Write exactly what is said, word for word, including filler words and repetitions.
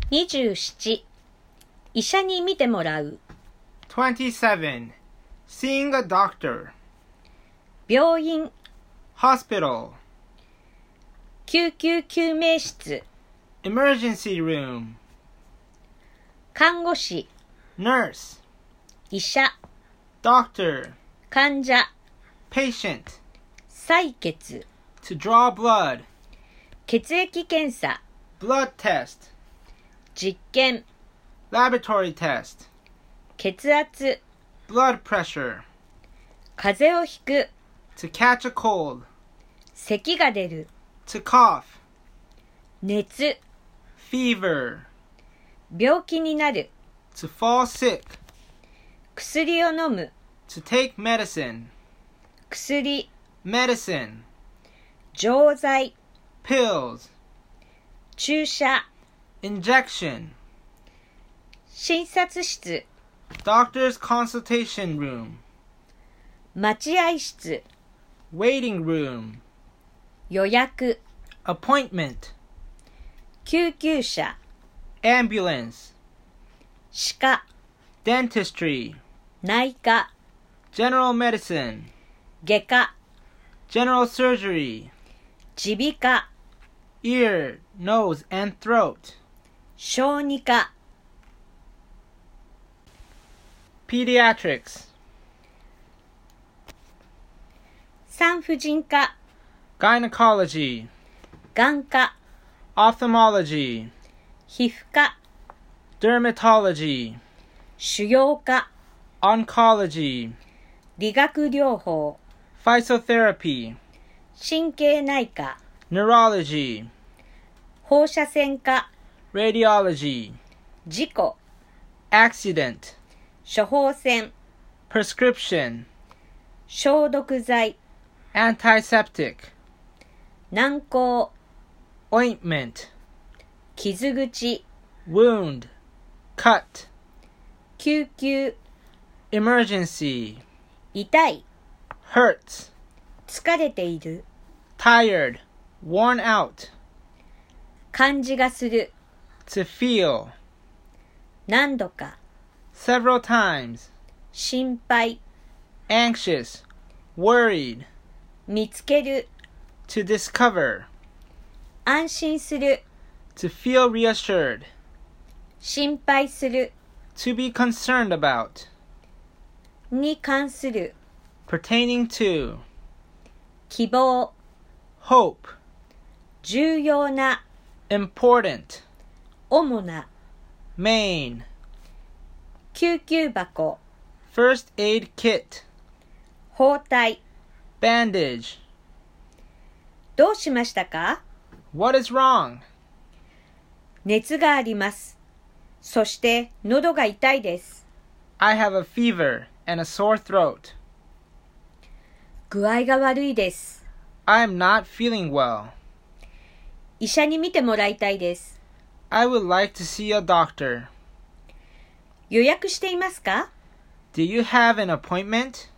にじゅうなな、医者に診てもらう。 twenty-seven. Seeing a doctor. 病院、 Hospital. 救急救命室、 Emergency room. 看護師、 Nurse. 医者、 Doctor. 患者、 Patient. 採血、 To draw blood. 血液検査、 Blood test. 実験、 Laboratory test. 血圧、 Blood pressure. 風邪をひく、 To catch a cold. 咳が出る、 To cough. 熱、 Fever. 病気になる、 To fall sick. 薬を飲む、 To take medicine. 薬、 Medicine. 錠剤、 Pills. 注射、 Injection. 診察室、 Doctor's consultation room. 待合室、 Waiting room. 予約、 Appointment. 救急車、 Ambulance. 歯科、 Dentistry. 内科、 General medicine. 外科、 General surgery. 耳鼻科、 Ear, nose, and throat. 小児科、 Pediatrics. 産婦人科、 Gynecology. 眼科、 Ophthalmology. 皮膚科、 Dermatology. 腫瘍科、 Oncology. 理学療法、 Physiotherapy. 神経内科、 Neurology. 放射線科、 Radiology. 事故、 Accident. 処方箋、 Prescription. 消毒剤、 Antiseptic. 軟膏、 Ointment. 傷口、 Wound. Cut. 救急、 Emergency. 痛い、 Hurts. 疲れている、 Tired. Worn out. 感じがする、 To feel. 何度か、 Several times. 心配、 Anxious. Worried. 見つける、 To discover. 安心する、 To feel reassured. 心配する、 To be concerned about. に関する、 Pertaining to. 希望、 Hope. 重要な、 Important. 主な、 Main. 救急箱、 First aid kit. 包帯、 Bandage. どうしましたか？ What is wrong? 熱があります。そして喉が痛いです。 I have a fever and a sore throat. 具合が悪いです。 I am not feeling well. 医者に診てもらいたいです。 I would like to see a doctor. 予約していますか？ Do you have an appointment?